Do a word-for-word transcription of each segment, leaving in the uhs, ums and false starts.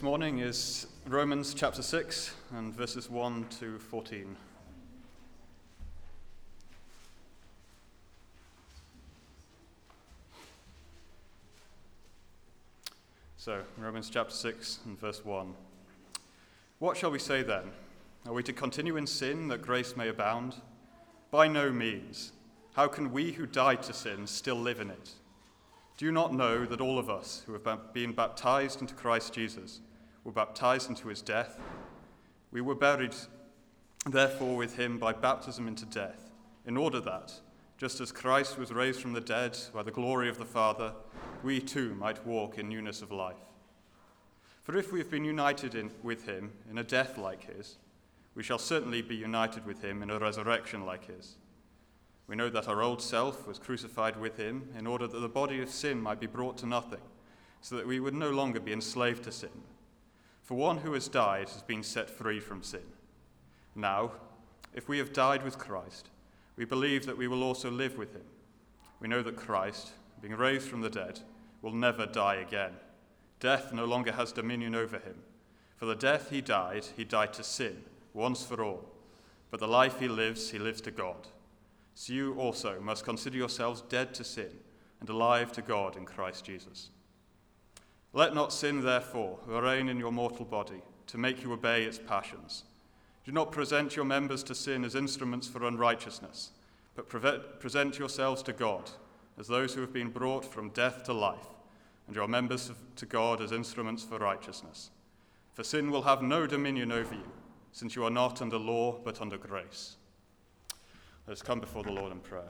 This morning is Romans chapter six and verses one to fourteen. So, Romans chapter six and verse one. What shall we say then? Are we to continue in sin that grace may abound? By no means. How can we who died to sin still live in it? Do you not know that all of us who have been baptized into Christ Jesus were baptized into his death? We were buried, therefore, with him by baptism into death, in order that, just as Christ was raised from the dead by the glory of the Father, we too might walk in newness of life. For if we have been united in, with him in a death like his, we shall certainly be united with him in a resurrection like his. We know that our old self was crucified with him in order that the body of sin might be brought to nothing, so that we would no longer be enslaved to sin. For one who has died has been set free from sin. Now, if we have died with Christ, we believe that we will also live with him. We know that Christ, being raised from the dead, will never die again. Death no longer has dominion over him. For the death he died, he died to sin, once for all. But the life he lives, he lives to God. So you also must consider yourselves dead to sin and alive to God in Christ Jesus. Let not sin, therefore, reign in your mortal body, to make you obey its passions. Do not present your members to sin as instruments for unrighteousness, but present yourselves to God as those who have been brought from death to life, and your members to God as instruments for righteousness. For sin will have no dominion over you, since you are not under law, but under grace. Let us come before the Lord in prayer.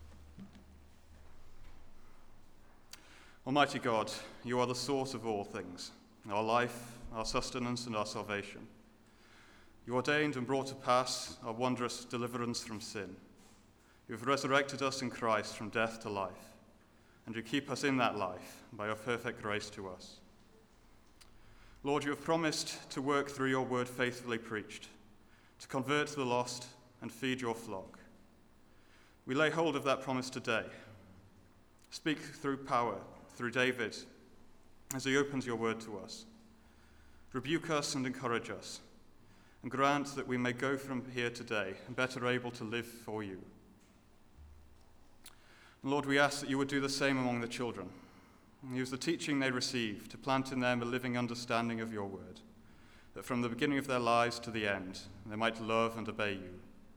Almighty God, you are the source of all things, our life, our sustenance, and our salvation. You ordained and brought to pass our wondrous deliverance from sin. You have resurrected us in Christ from death to life, and you keep us in that life by your perfect grace to us. Lord, you have promised to work through your word faithfully preached, to convert the lost and feed your flock. We lay hold of that promise today. Speak through power, through David, as he opens your word to us. Rebuke us and encourage us, and grant that we may go from here today better able to live for you. And Lord, we ask that you would do the same among the children. Use the teaching they receive to plant in them a living understanding of your word, that from the beginning of their lives to the end, they might love and obey you.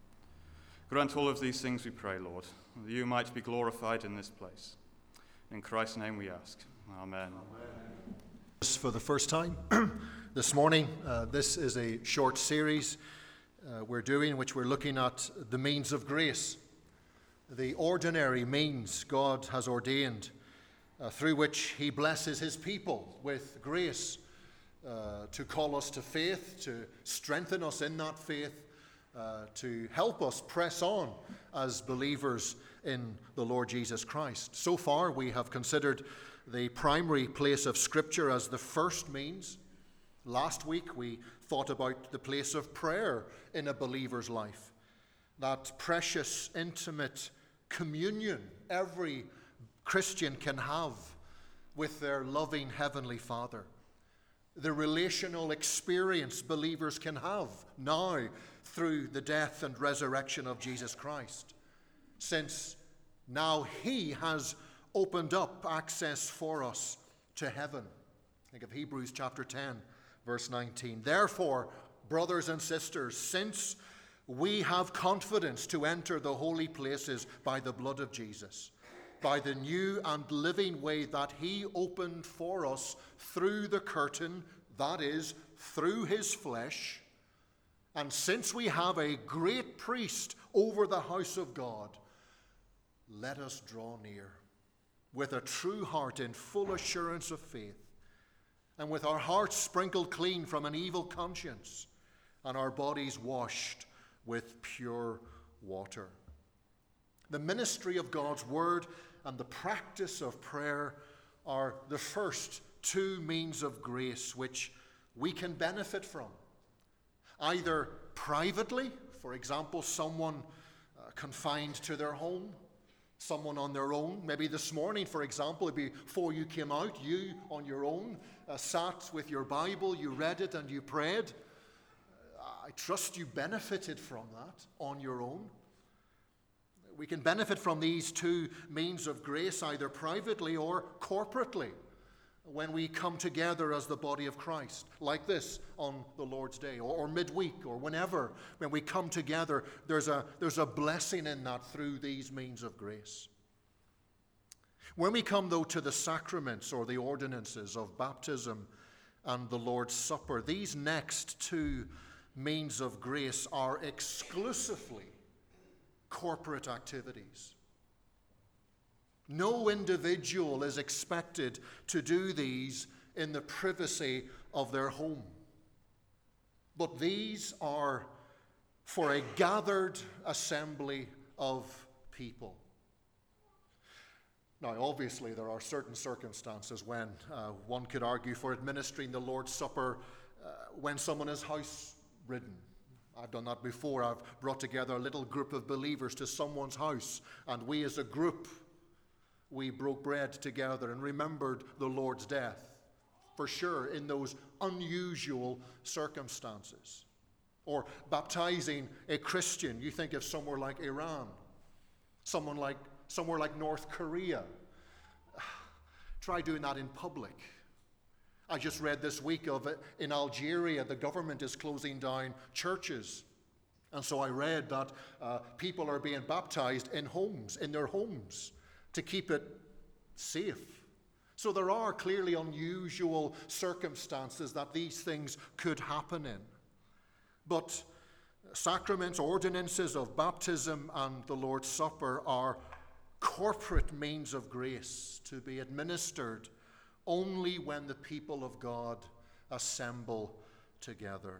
Grant all of these things, we pray, Lord, that you might be glorified in this place. In Christ's name we ask. Amen. Amen. For the first time this morning, uh, this is a short series uh, we're doing, which we're looking at the means of grace, the ordinary means God has ordained uh, through which he blesses his people with grace uh, to call us to faith, to strengthen us in that faith, Uh, to help us press on as believers in the Lord Jesus Christ. So far, we have considered the primary place of Scripture as the first means. Last week, we thought about the place of prayer in a believer's life, that precious, intimate communion every Christian can have with their loving Heavenly Father, the relational experience believers can have now through the death and resurrection of Jesus Christ, since now he has opened up access for us to heaven. Think of Hebrews chapter ten, verse nineteen. Therefore, brothers and sisters, since we have confidence to enter the holy places by the blood of Jesus, by the new and living way that he opened for us through the curtain, that is, through his flesh. And since we have a great priest over the house of God, let us draw near with a true heart in full assurance of faith, and with our hearts sprinkled clean from an evil conscience, and our bodies washed with pure water. The ministry of God's word and the practice of prayer are the first two means of grace which we can benefit from, either privately, for example, someone uh, confined to their home, Someone on their own, maybe this morning, for example, before you came out, you on your own uh, sat with your Bible, you read it and you prayed. I trust you benefited from that on your own. We can benefit from these two means of grace either privately or corporately when we come together as the body of Christ, like this on the Lord's Day or, or midweek or whenever. When we come together, there's a, there's a blessing in that through these means of grace. When we come, though, to the sacraments or the ordinances of baptism and the Lord's Supper, these next two means of grace are exclusively corporate activities. No individual is expected to do these in the privacy of their home. But these are for a gathered assembly of people. Now, obviously, there are certain circumstances when uh, one could argue for administering the Lord's Supper uh, when someone is house-ridden. I've done that before. I've brought together a little group of believers to someone's house, and we as a group, we broke bread together and remembered the Lord's death, for sure, in those unusual circumstances. Or baptizing a Christian. You think of somewhere like Iran, someone like somewhere like North Korea. Try doing that in public. I just read this week of it in Algeria, the government is closing down churches. And so I read that uh, people are being baptized in homes, in their homes, to keep it safe. So there are clearly unusual circumstances that these things could happen in. But sacraments, ordinances of baptism and the Lord's Supper are corporate means of grace to be administered only when the people of God assemble together.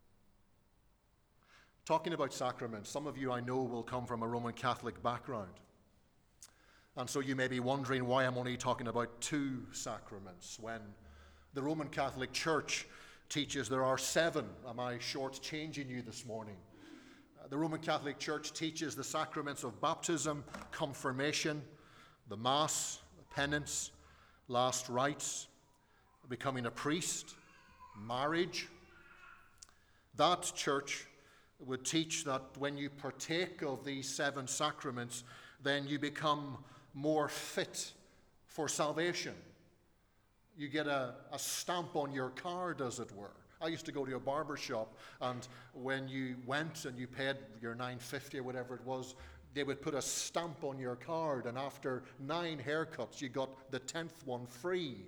Talking about sacraments, some of you I know will come from a Roman Catholic background. And so you may be wondering why I'm only talking about two sacraments when the Roman Catholic Church teaches there are seven. Am I shortchanging you this morning? Uh, the Roman Catholic Church teaches the sacraments of baptism, confirmation, the Mass, penance, last rites, becoming a priest, marriage. That church would teach that when you partake of these seven sacraments, then you become more fit for salvation. You get a, a stamp on your card, as it were. I used to go to a barber shop, and when you went and you paid your nine fifty or whatever it was, they would put a stamp on your card, and after nine haircuts, you got the tenth one free.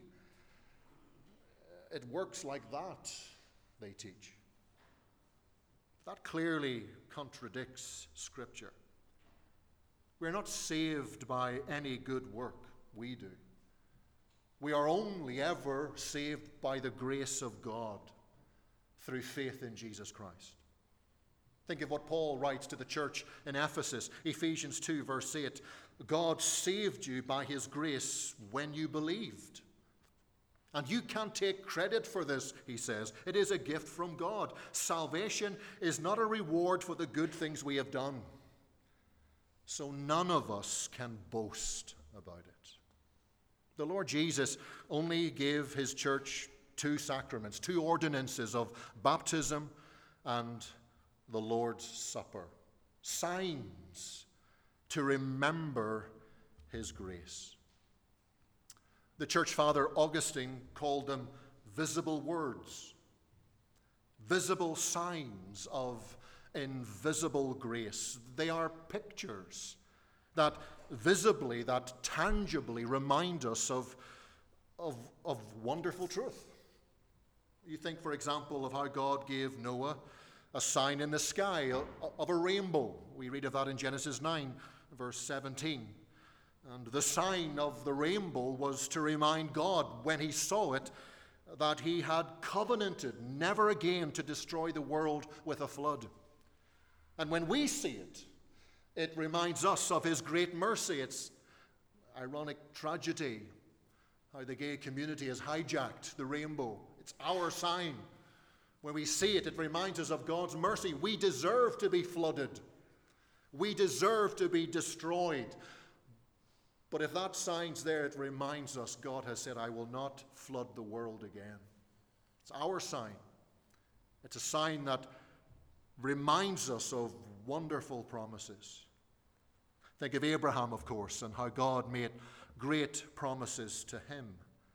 It works like that, they teach. That clearly contradicts Scripture. We're not saved by any good work we do. We are only ever saved by the grace of God through faith in Jesus Christ. Think of what Paul writes to the church in Ephesus, Ephesians two, verse eight. God saved you by his grace when you believed. And you can't take credit for this, he says. It is a gift from God. Salvation is not a reward for the good things we have done. So none of us can boast about it. The Lord Jesus only gave his church two sacraments, two ordinances of baptism and the Lord's Supper, signs to remember his grace. The church father Augustine called them visible words, visible signs of invisible grace. They are pictures that visibly, that tangibly remind us of, of, of wonderful truth. You think, for example, of how God gave Noah a sign in the sky of a rainbow. We read of that in Genesis nine, verse seventeen. And the sign of the rainbow was to remind God, when he saw it, that he had covenanted never again to destroy the world with a flood. And when we see it, it reminds us of his great mercy. It's ironic tragedy how the gay community has hijacked the rainbow. It's our sign. When we see it, it reminds us of God's mercy. We deserve to be flooded. We deserve to be destroyed. But if that sign's there, it reminds us God has said, I will not flood the world again. It's our sign. It's a sign that reminds us of wonderful promises. Think of Abraham, of course, and how God made great promises to him.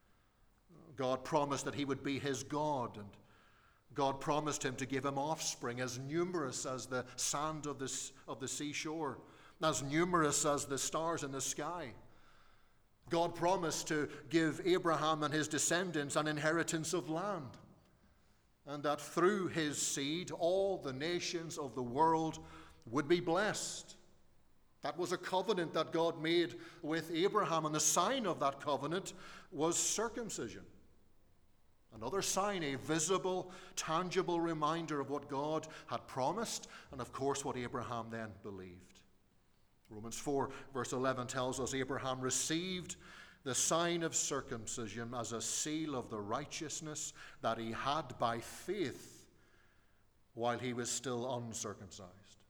God promised that he would be his God, and God promised him to give him offspring as numerous as the sand of the, of the seashore, as numerous as the stars in the sky. God promised to give Abraham and his descendants an inheritance of land, and that through his seed all the nations of the world would be blessed. That was a covenant that God made with Abraham, and the sign of that covenant was circumcision. Another sign, a visible, tangible reminder of what God had promised, and of course what Abraham then believed. Romans four verse eleven tells us Abraham received the sign of circumcision as a seal of the righteousness that he had by faith while he was still uncircumcised.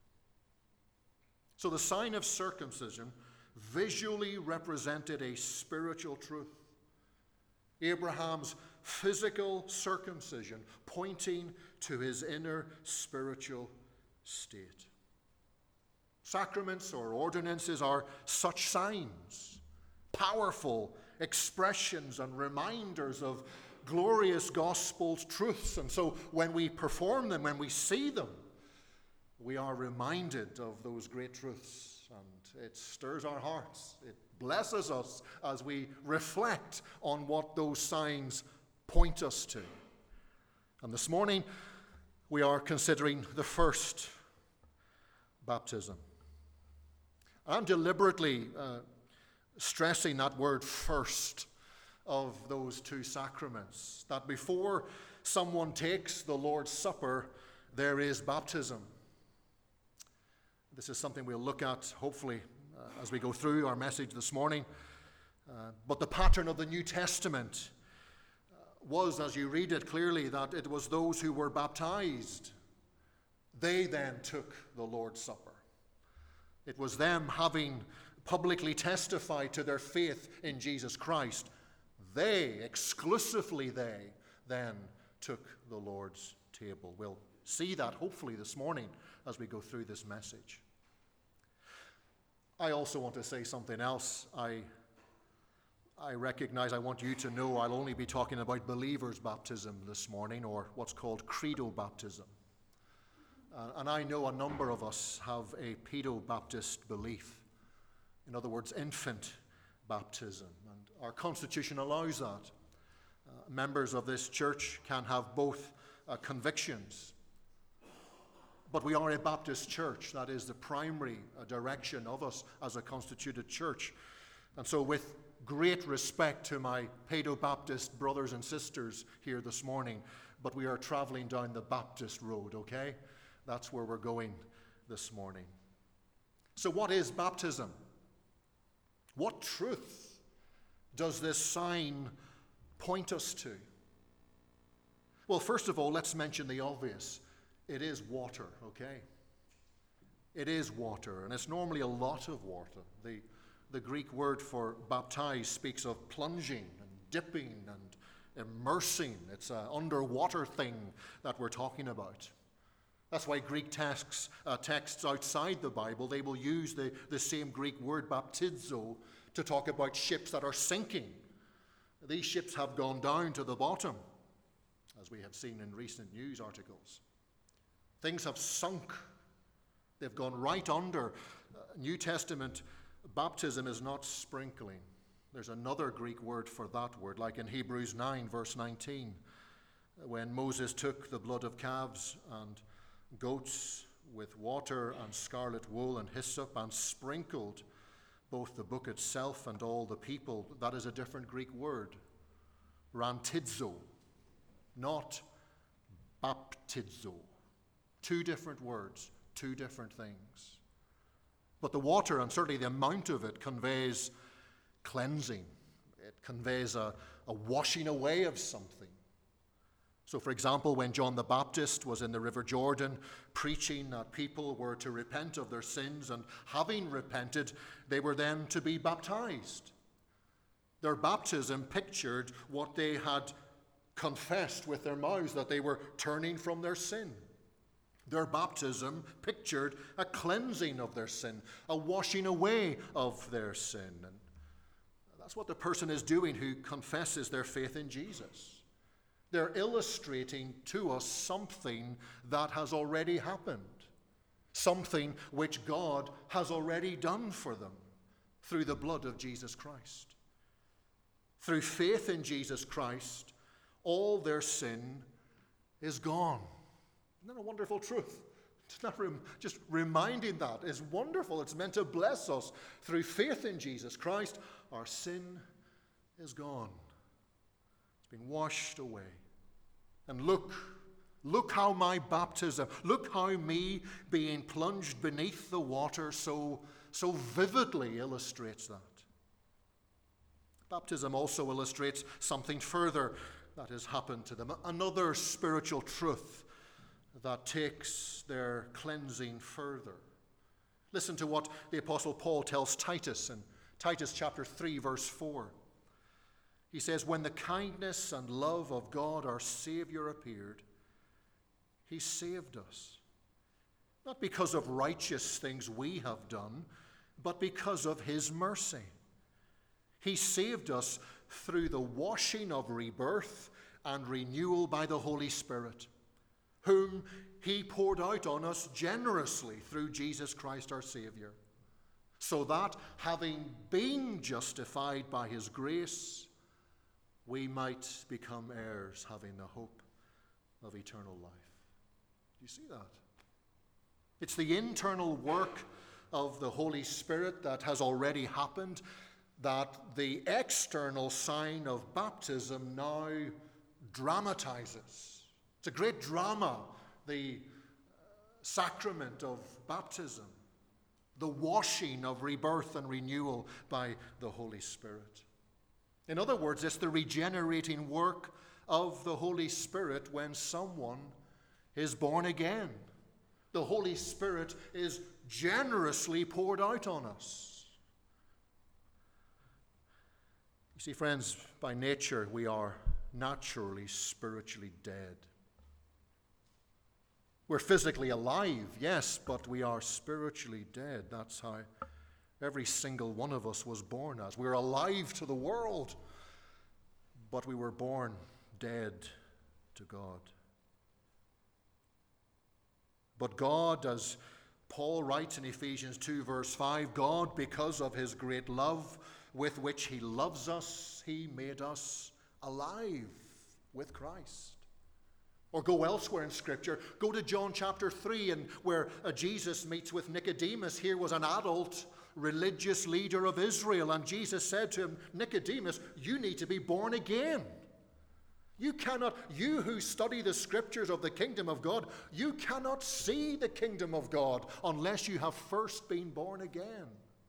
So the sign of circumcision visually represented a spiritual truth. Abraham's physical circumcision pointing to his inner spiritual state. Sacraments or ordinances are such signs, powerful expressions and reminders of glorious gospel truths. And so when we perform them, when we see them, we are reminded of those great truths, and it stirs our hearts. It blesses us as we reflect on what those signs point us to. And this morning, we are considering the first baptism. I'm deliberately uh, stressing that word first of those two sacraments, that before someone takes the Lord's Supper, there is baptism. This is something we'll look at, hopefully, uh, as we go through our message this morning. Uh, but the pattern of the New Testament uh, was, as you read it clearly, that it was those who were baptized. They then took the Lord's Supper. It was them having publicly testified to their faith in Jesus Christ. They, exclusively they, then took the Lord's table. We'll see that hopefully this morning as we go through this message. I also want to say something else. I, I recognize, I want you to know I'll only be talking about believers' baptism this morning, or what's called credo baptism. Uh, and I know a number of us have a pedo-Baptist belief. In other words, infant baptism. And our Constitution allows that. Uh, members of this church can have both uh, convictions. But we are a Baptist church. That is the primary uh, direction of us as a constituted church. And so with great respect to my pedo-Baptist brothers and sisters here this morning, but we are traveling down the Baptist road, okay? That's where we're going this morning. So what is baptism? What truth does this sign point us to? Well, first of all, let's mention the obvious. It is water, okay? It is water, and it's normally a lot of water. The, the Greek word for baptize speaks of plunging and dipping and immersing. It's an underwater thing that we're talking about. That's why Greek texts, uh, texts outside the Bible, they will use the, the same Greek word, baptizo, to talk about ships that are sinking. These ships have gone down to the bottom, as we have seen in recent news articles. Things have sunk. They've gone right under. Uh, New Testament baptism is not sprinkling. There's another Greek word for that word, like in Hebrews nine, verse nineteen, when Moses took the blood of calves and goats with water and scarlet wool and hyssop and sprinkled both the book itself and all the people. That is a different Greek word, rantizo, not baptizo. Two different words, two different things. But the water, and certainly the amount of it, conveys cleansing. It conveys a, a washing away of something. So, for example, when John the Baptist was in the River Jordan preaching that people were to repent of their sins, and having repented, they were then to be baptized. Their baptism pictured what they had confessed with their mouths, that they were turning from their sin. Their baptism pictured a cleansing of their sin, a washing away of their sin. And that's what the person is doing who confesses their faith in Jesus. They're illustrating to us something that has already happened, something which God has already done for them through the blood of Jesus Christ. Through faith in Jesus Christ, all their sin is gone. Isn't that a wonderful truth? It's not rem- just reminding that is wonderful. It's meant to bless us. Through faith in Jesus Christ, our sin is gone. It's been washed away. And look, look how my baptism, look how me being plunged beneath the water so, so vividly illustrates that. Baptism also illustrates something further that has happened to them, another spiritual truth that takes their cleansing further. Listen to what the Apostle Paul tells Titus in Titus chapter three, verse four. He says, when the kindness and love of God our Savior appeared, he saved us, not because of righteous things we have done, but because of his mercy. He saved us through the washing of rebirth and renewal by the Holy Spirit, whom he poured out on us generously through Jesus Christ our Savior, so that, having been justified by his grace, we might become heirs, having the hope of eternal life. Do you see that? It's the internal work of the Holy Spirit that has already happened, that the external sign of baptism now dramatizes. It's a great drama, the sacrament of baptism, the washing of rebirth and renewal by the Holy Spirit. In other words, it's the regenerating work of the Holy Spirit when someone is born again. The Holy Spirit is generously poured out on us. You see, friends, by nature we are naturally spiritually dead. We're physically alive, yes, but we are spiritually dead. That's how every single one of us was born as. We're alive to the world, but we were born dead to God. But God, as Paul writes in Ephesians two, verse five, God, because of his great love with which he loves us, he made us alive with Christ. Or go elsewhere in Scripture. Go to John chapter three, and where uh, Jesus meets with Nicodemus. Here was an adult religious leader of Israel, and Jesus said to him, Nicodemus, you need to be born again. You cannot, you who study the Scriptures of the kingdom of God, you cannot see the kingdom of God unless you have first been born again.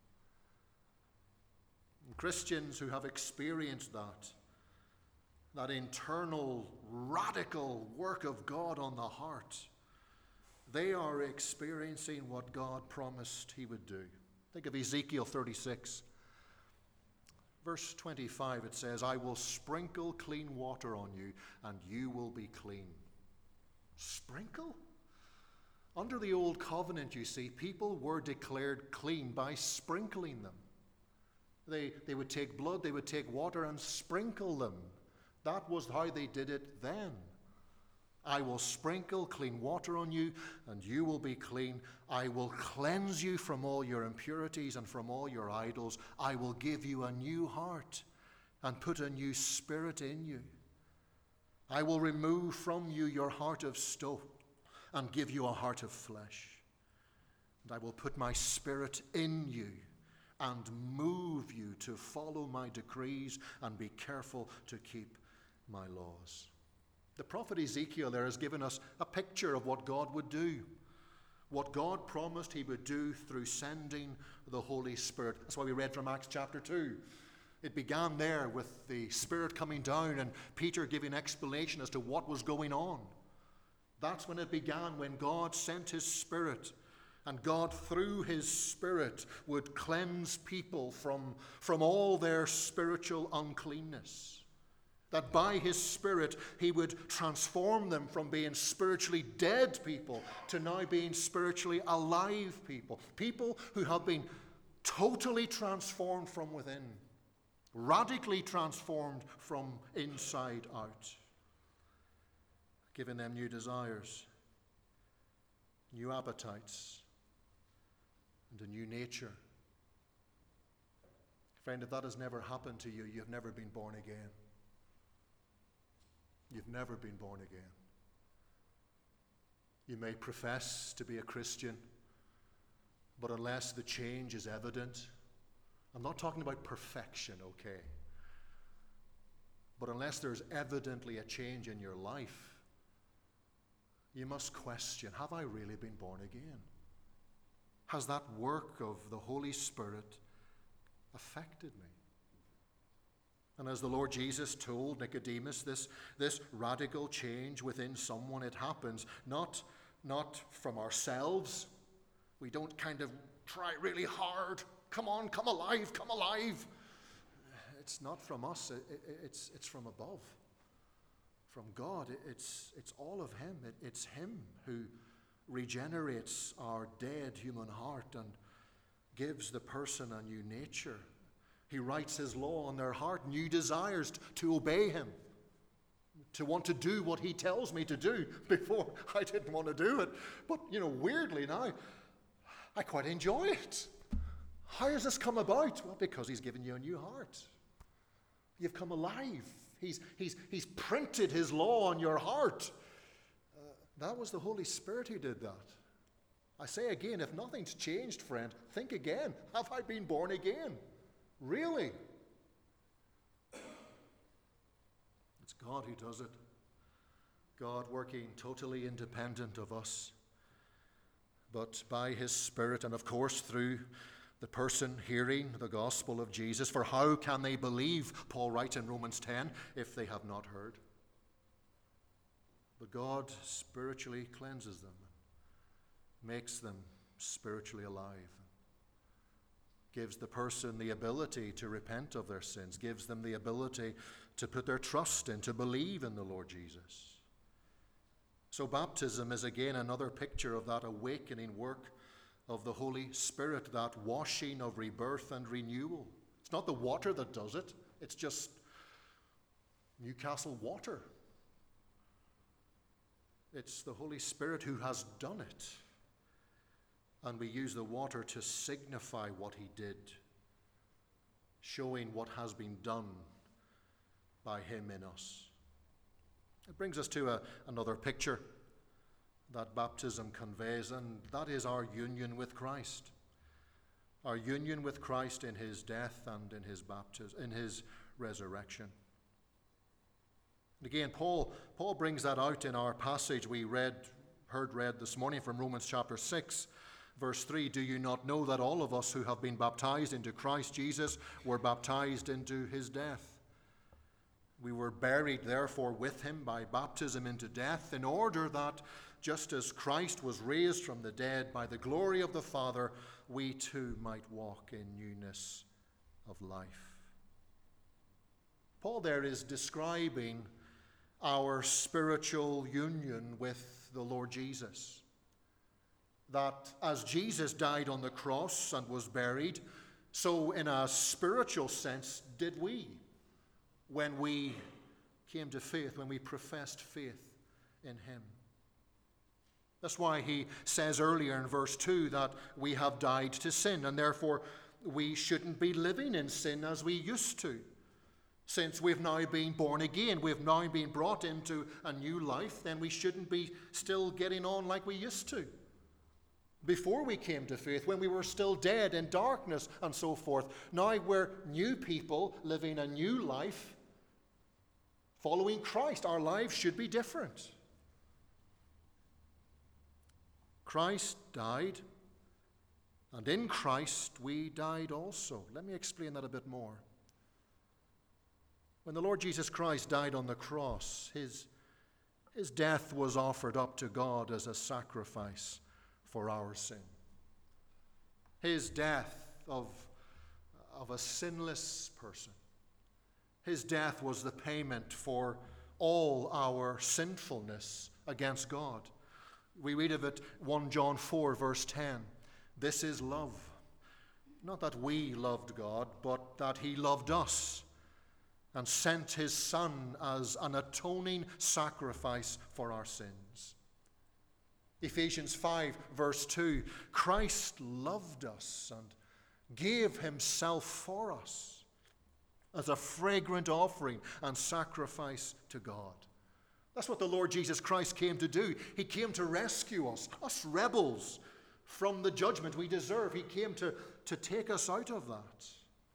And Christians who have experienced that, that internal, radical work of God on the heart, they are experiencing what God promised he would do. Think of Ezekiel thirty-six. Verse twenty-five, it says, I will sprinkle clean water on you, and you will be clean. Sprinkle? Under the old covenant, you see, people were declared clean by sprinkling them. They, they would take blood, they would take water and sprinkle them. That was how they did it then. I will sprinkle clean water on you, and you will be clean. I will cleanse you from all your impurities and from all your idols. I will give you a new heart and put a new spirit in you. I will remove from you your heart of stone and give you a heart of flesh. And I will put my spirit in you and move you to follow my decrees and be careful to keep my laws. The prophet Ezekiel there has given us a picture of what God would do, what God promised he would do through sending the Holy Spirit. That's why we read from Acts chapter two. It began there with the Spirit coming down and Peter giving explanation as to what was going on. That's when it began, when God sent his Spirit, and God through his Spirit would cleanse people from, from all their spiritual uncleanness. That by his Spirit he would transform them from being spiritually dead people to now being spiritually alive people. People who have been totally transformed from within. Radically transformed from inside out, giving them new desires, new appetites, and a new nature. Friend, if that has never happened to you, you've never been born again. You've never been born again. You may profess to be a Christian, but unless the change is evident, I'm not talking about perfection, okay? But unless there's evidently a change in your life, you must question, have I really been born again? Has that work of the Holy Spirit affected me? And as the Lord Jesus told Nicodemus, this, this radical change within someone, it happens not, not from ourselves. We don't kind of try really hard. Come on, come alive, come alive. It's not from us, it, it, it's, it's from above. From God, it, it's, it's all of him. It, it's him who regenerates our dead human heart and gives the person a new nature. He writes his law on their heart, new desires to obey him, to want to do what he tells me to do. Before, I didn't want to do it. But, you know, weirdly now, I quite enjoy it. How has this come about? Well, because he's given you a new heart. You've come alive. He's, he's, he's printed his law on your heart. Uh, that was the Holy Spirit who did that. I say again, if nothing's changed, friend, think again. Have I been born again? Really? It's God who does it. God working totally independent of us, but by his Spirit, and of course through the person hearing the gospel of Jesus. For how can they believe, Paul writes in Romans ten, if they have not heard? But God spiritually cleanses them, makes them spiritually alive, gives the person the ability to repent of their sins, gives them the ability to put their trust in, to believe in the Lord Jesus. So baptism is again another picture of that awakening work of the Holy Spirit, that washing of rebirth and renewal. It's not the water that does it, it's just Newcastle water. It's the Holy Spirit who has done it. And we use the water to signify what he did, showing what has been done by him in us. It brings us to a, another picture that baptism conveys, and that is our union with Christ. Our union with Christ in his death and in his baptism, in his resurrection. And again, Paul, Paul brings that out in our passage we read, heard read this morning from Romans chapter six, verse three. Do you not know that all of us who have been baptized into Christ Jesus were baptized into his death? We were buried, therefore, with him by baptism into death, in order that, just as Christ was raised from the dead by the glory of the Father, we too might walk in newness of life. Paul there is describing our spiritual union with the Lord Jesus. That as Jesus died on the cross and was buried, so in a spiritual sense did we, when we came to faith, when we professed faith in him. That's why he says earlier in verse two that we have died to sin, and therefore we shouldn't be living in sin as we used to. Since we've now been born again, we've now been brought into a new life, then we shouldn't be still getting on like we used to. Before we came to faith, when we were still dead in darkness and so forth. Now we're new people living a new life, following Christ. Our lives should be different. Christ died, and in Christ we died also. Let me explain that a bit more. When the Lord Jesus Christ died on the cross, his, his death was offered up to God as a sacrifice for our sin. His death of, of a sinless person. His death was the payment for all our sinfulness against God. We read of it, First John four, verse ten. This is love. Not that we loved God, but that he loved us and sent his Son as an atoning sacrifice for our sins. Ephesians five, verse two, Christ loved us and gave himself for us as a fragrant offering and sacrifice to God. That's what the Lord Jesus Christ came to do. He came to rescue us, us rebels, from the judgment we deserve. He came to, to take us out of that.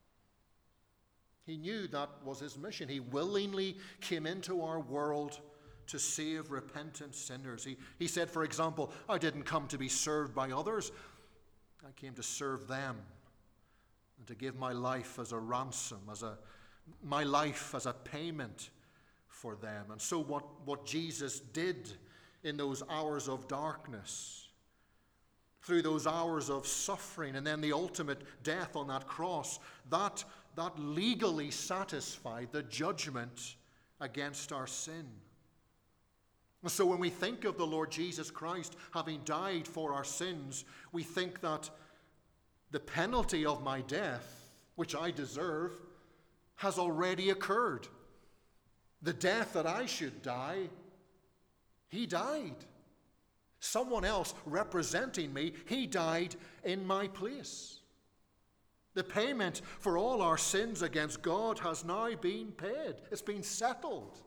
He knew that was his mission. He willingly came into our world to save repentant sinners. He, he said, for example, I didn't come to be served by others. I came to serve them and to give my life as a ransom, as a my life as a payment for them. And so what, what Jesus did in those hours of darkness, through those hours of suffering, and then the ultimate death on that cross, that, that legally satisfied the judgment against our sin. And so when we think of the Lord Jesus Christ having died for our sins, we think that the penalty of my death, which I deserve, has already occurred. The death that I should die, he died. Someone else representing me, he died in my place. The payment for all our sins against God has now been paid. It's been settled.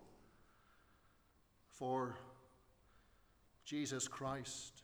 For Jesus Christ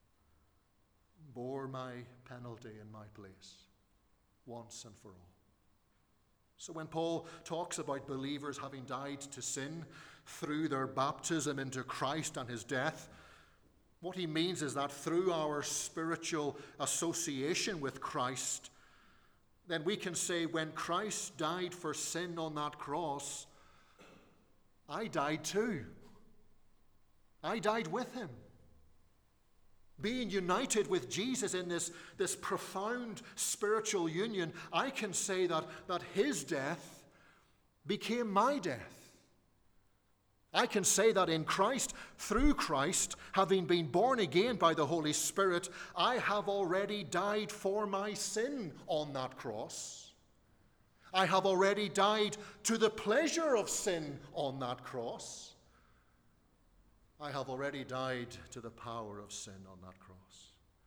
bore my penalty in my place once and for all. So when Paul talks about believers having died to sin through their baptism into Christ and his death, what he means is that through our spiritual association with Christ, then we can say, when Christ died for sin on that cross, I died too. I died with him. Being united with Jesus in this, this profound spiritual union, I can say that, that his death became my death. I can say that in Christ, through Christ, having been born again by the Holy Spirit, I have already died for my sin on that cross. I have already died to the pleasure of sin on that cross. I have already died to the power of sin on that cross.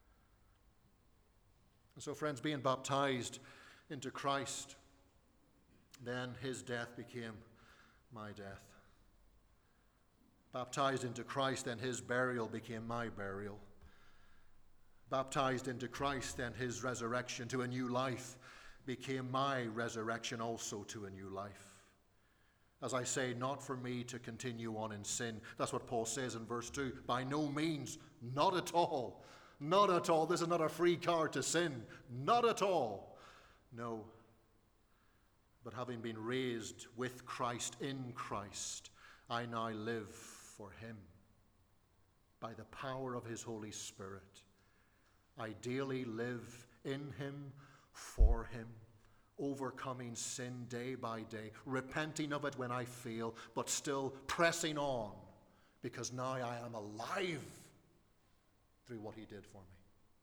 And so, friends, being baptized into Christ, then his death became my death. Baptized into Christ, then his burial became my burial. Baptized into Christ, then his resurrection to a new life became my resurrection also to a new life. As I say, not for me to continue on in sin. That's what Paul says in verse two. By no means, not at all. Not at all. This is not a free card to sin. Not at all. No. But having been raised with Christ in Christ, I now live for him. By the power of his Holy Spirit, I daily live in him, for him, overcoming sin day by day, repenting of it when I fail, but still pressing on, because now I am alive through what he did for me.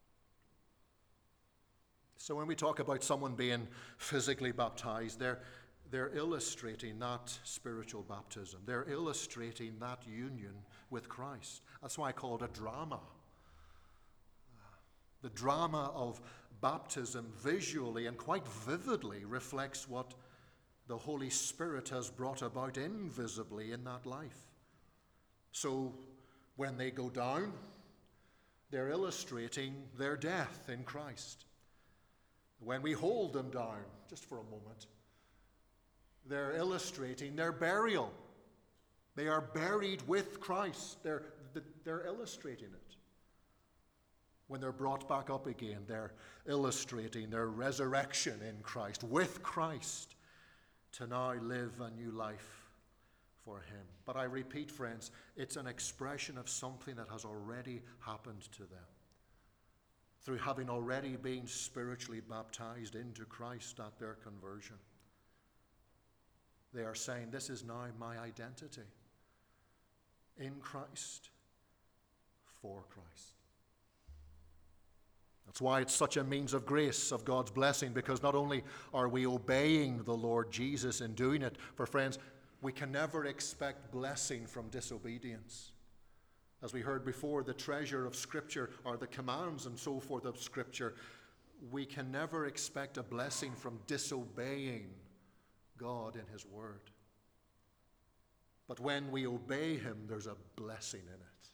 So when we talk about someone being physically baptized, they're, they're illustrating that spiritual baptism. They're illustrating that union with Christ. That's why I call it a drama. The drama of baptism visually and quite vividly reflects what the Holy Spirit has brought about invisibly in that life. So when they go down, they're illustrating their death in Christ. When we hold them down, just for a moment, they're illustrating their burial. They are buried with Christ. They're, they're illustrating it. When they're brought back up again, they're illustrating their resurrection in Christ, with Christ. to now live a new life for him. But I repeat, friends, it's an expression of something that has already happened to them. Through having already been spiritually baptized into Christ at their conversion, they are saying, this is now my identity. In Christ, for Christ. That's why it's such a means of grace, of God's blessing, because not only are we obeying the Lord Jesus in doing it, for friends, we can never expect blessing from disobedience. As we heard before, the treasure of Scripture are the commands and so forth of Scripture. We can never expect a blessing from disobeying God in his word. But when we obey him, there's a blessing in it.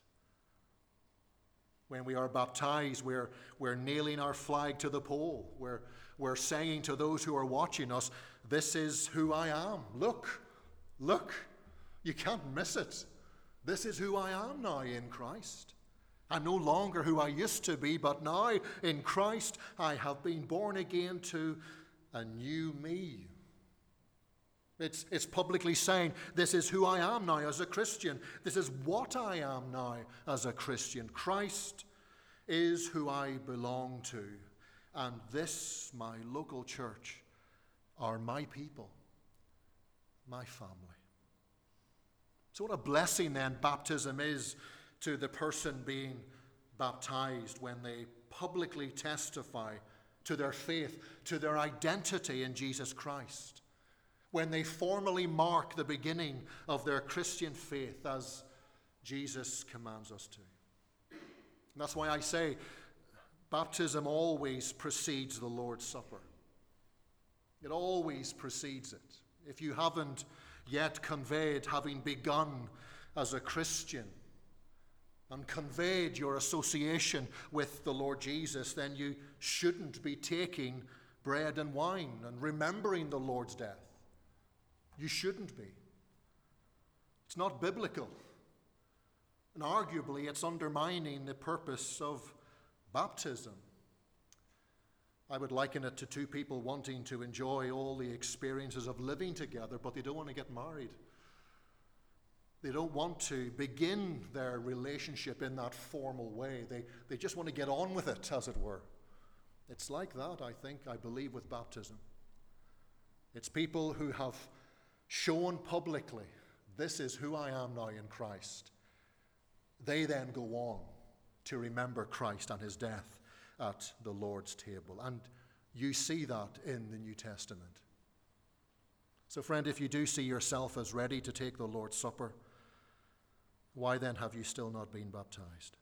When we are baptized, we're, we're nailing our flag to the pole. We're, we're saying to those who are watching us, this is who I am. Look, look, you can't miss it. This is who I am now in Christ. I'm no longer who I used to be, but now in Christ I have been born again to a new me. It's, it's publicly saying, this is who I am now as a Christian. This is what I am now as a Christian. Christ is who I belong to. And this, my local church, are my people, my family. So what a blessing then baptism is to the person being baptized when they publicly testify to their faith, to their identity in Jesus Christ. When they formally mark the beginning of their Christian faith as Jesus commands us to. And that's why I say baptism always precedes the Lord's Supper. It always precedes it. If you haven't yet conveyed having begun as a Christian and conveyed your association with the Lord Jesus, then you shouldn't be taking bread and wine and remembering the Lord's death. You shouldn't be. It's not biblical. And arguably, it's undermining the purpose of baptism. I would liken it to two people wanting to enjoy all the experiences of living together, but they don't want to get married. They don't want to begin their relationship in that formal way. They, they just want to get on with it, as it were. It's like that, I think, I believe, with baptism. It's people who have shown publicly, this is who I am now in Christ. They then go on to remember Christ and his death at the Lord's table. And you see that in the New Testament. So friend, if you do see yourself as ready to take the Lord's Supper, why then have you still not been baptized?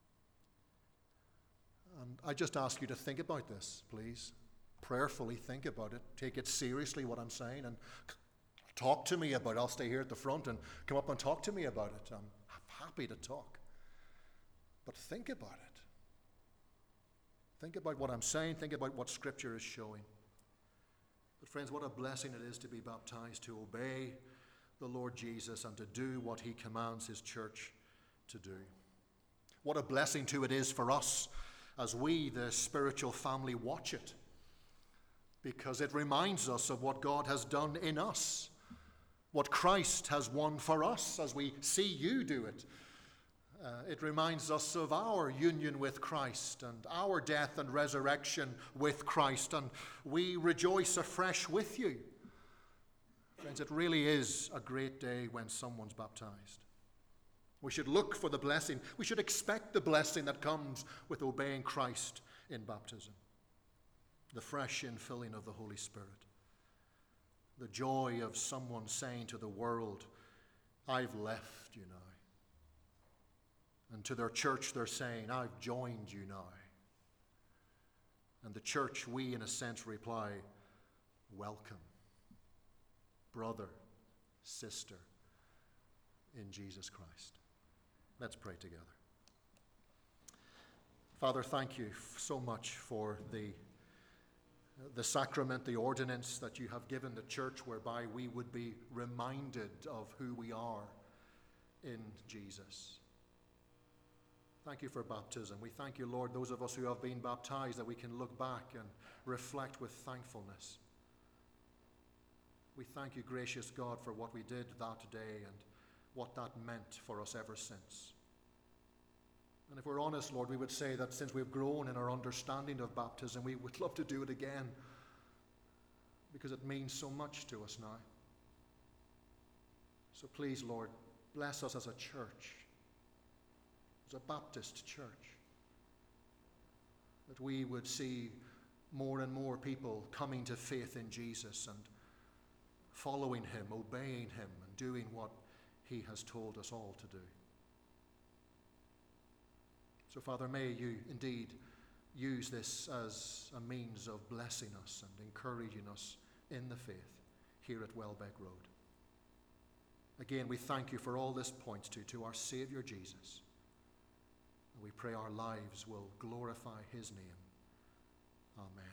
And I just ask you to think about this, please. Prayerfully think about it. Take it seriously, what I'm saying, and talk to me about it. I'll stay here at the front and come up and talk to me about it. I'm happy to talk. But think about it. Think about what I'm saying. Think about what Scripture is showing. But friends, what a blessing it is to be baptized, to obey the Lord Jesus and to do what he commands his church to do. What a blessing too it is for us as we, the spiritual family, watch it. Because it reminds us of what God has done in us. What Christ has won for us as we see you do it. Uh, it reminds us of our union with Christ and our death and resurrection with Christ, and we rejoice afresh with you. Friends, it really is a great day when someone's baptized. We should look for the blessing. We should expect the blessing that comes with obeying Christ in baptism. The fresh infilling of the Holy Spirit. The joy of someone saying to the world, I've left you now. And to their church they're saying, I've joined you now. And the church, we in a sense reply, welcome, brother, sister, in Jesus Christ. Let's pray together. Father, thank you so much for the the sacrament, the ordinance that you have given the church, whereby we would be reminded of who we are in Jesus. Thank you for baptism. We thank you, Lord, those of us who have been baptized, that we can look back and reflect with thankfulness. We thank you, gracious God, for what we did that day and what that meant for us ever since. And if we're honest, Lord, we would say that since we've grown in our understanding of baptism, we would love to do it again because it means so much to us now. So please, Lord, bless us as a church, as a Baptist church, that we would see more and more people coming to faith in Jesus and following him, obeying him, and doing what he has told us all to do. So, Father, may you indeed use this as a means of blessing us and encouraging us in the faith here at Welbeck Road. Again, we thank you for all this points to, to our Saviour Jesus. And we pray our lives will glorify his name. Amen.